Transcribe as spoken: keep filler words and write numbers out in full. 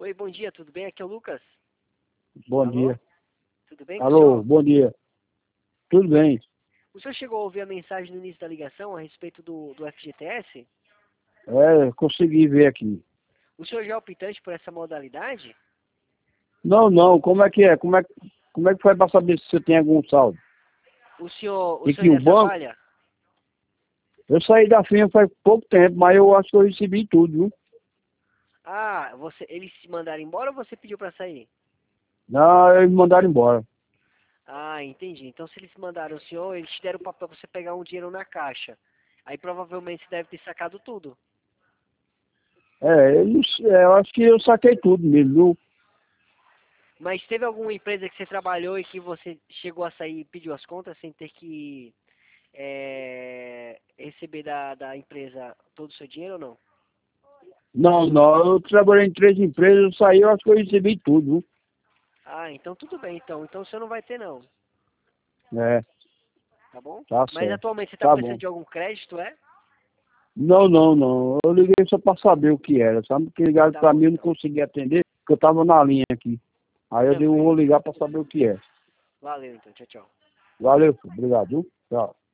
Oi, bom dia, tudo bem? Aqui é o Lucas. Bom Alô? dia. Tudo bem com o Alô, senhor? bom dia. Tudo bem? O senhor chegou a ouvir a mensagem no início da ligação a respeito do, do F G T S? É, consegui ver aqui. O senhor já é optante por essa modalidade? Não, não, como é que é? Como é, como é que foi para saber se você tem algum saldo? O senhor, o E senhor que o ainda banco, trabalha? eu saí da firma faz pouco tempo, mas eu acho que eu recebi tudo, viu? Ah, você, eles se mandaram embora ou você pediu para sair? Não, eles me mandaram embora. Ah, entendi. Então se eles mandaram o senhor, eles te deram o papel para você pegar um dinheiro na caixa. Aí provavelmente você deve ter sacado tudo. É, eles, é, eu acho que eu saquei tudo mesmo, viu? Mas teve alguma empresa que você trabalhou e que você chegou a sair e pediu as contas sem ter que é, receber da, da empresa todo o seu dinheiro ou não? Não, não, eu trabalhei em três empresas, eu saí, eu acho que eu recebi tudo, Ah, então tudo bem então. Então você não vai ter não, viu? É, tá bom? tá Mas certo. atualmente você está Tá precisando bom. de algum crédito, é? Não, não, não. Eu liguei só para saber o que era, sabe? Porque ligaram Tá para bom mim, eu não então. consegui atender, porque eu tava na linha aqui. Aí eu digo, eu vou Tranquilo. ligar para saber o que é. Valeu então. Tchau, tchau. Valeu, filho. Obrigado, viu? Tchau.